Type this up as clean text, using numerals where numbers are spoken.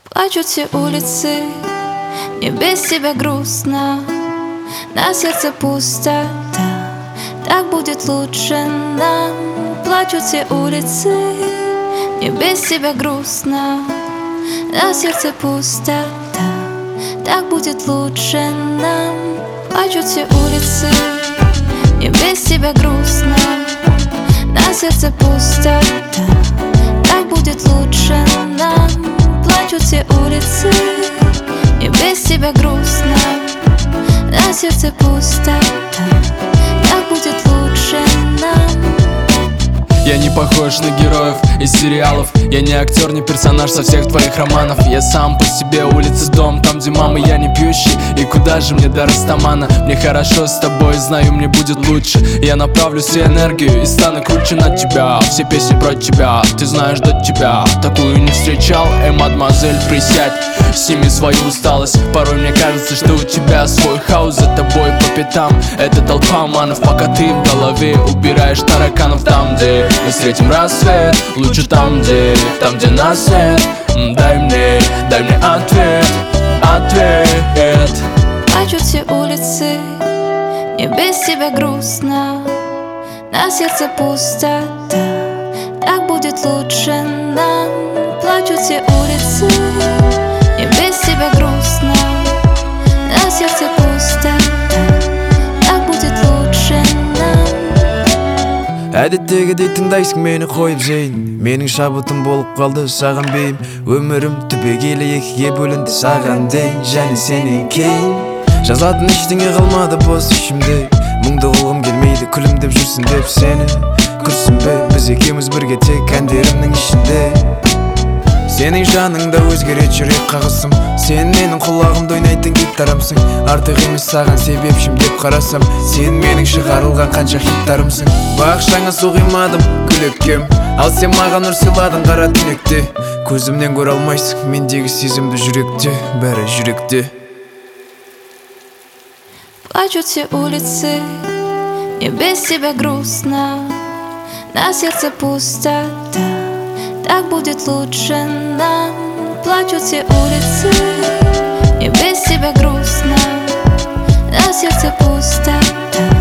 Плачут все улицы, мне без тебя грустно, на сердце пустота, так будет лучше нам. Плачут все улицы, мне без тебя грустно, на сердце пустота, так будет лучше нам. Плачут все улицы, мне без тебя грустно, на сердце пустота, так будет лучше нам. Плачут все улицы, мне без тебя грустно, на сердце пустота, так будет лучше нам. Я не похож на героев из сериалов. Я не актер, не персонаж со всех твоих романов. Я сам по себе, улица, дом, там где мама. Я не пьющий, и куда же мне до Растамана? Мне хорошо с тобой, знаю, мне будет лучше. Я направлю всю энергию и стану круче над тебя. Все песни про тебя, ты знаешь, до тебя такую не встречал. Мадемуазель, присядь, сними свою усталость. Порой мне кажется, что у тебя свой хаос, за тобой по пятам это толпа манов, пока ты в голове убираешь тараканов. Там, где мы встретим рассвет, лучше там, где нас нет. Дай мне ответ, ответ. Плачут все улицы, мне без тебя грустно, на сердце пустота, так будет лучше нам. Плачут все улицы, мне без тебя грустно, на сердце пустота, так будет лучше нам. Әдеттегідей тыңдайсың мені қойып жейін, менің шабытым болып қалды саған бейім. Өмірім түбегейлі екіге бөлінді саған дейін және сенен кейін. Жазатын ештеңе қалмады бос ішімде, мұңды қылғым келмейді күлімдеп жүрсін деп сені. Күрсінбе, біз екеуміз бірге тек әндерімнің ішінде. Сенің жаныңда өзгерет жүрек қағысым, сен менің құлағымда ойнайтын гитарамсың. Артық емес саған себепшім деп қарасам, сен менің шығарылған қанша хиттарымсың. Бақшаңа су құймадым күлеккем, ал сен маған нұр сыйладың қара түнекте. Көзімнен көре алмайсың мендегі сезімді жүректе, бәрі жүректе. Плачут все улицы, мне без тебя грустно, на сердце пустота, так будет лучше нам. Плачут все улицы, мне без тебя грустно, на сердце пустота.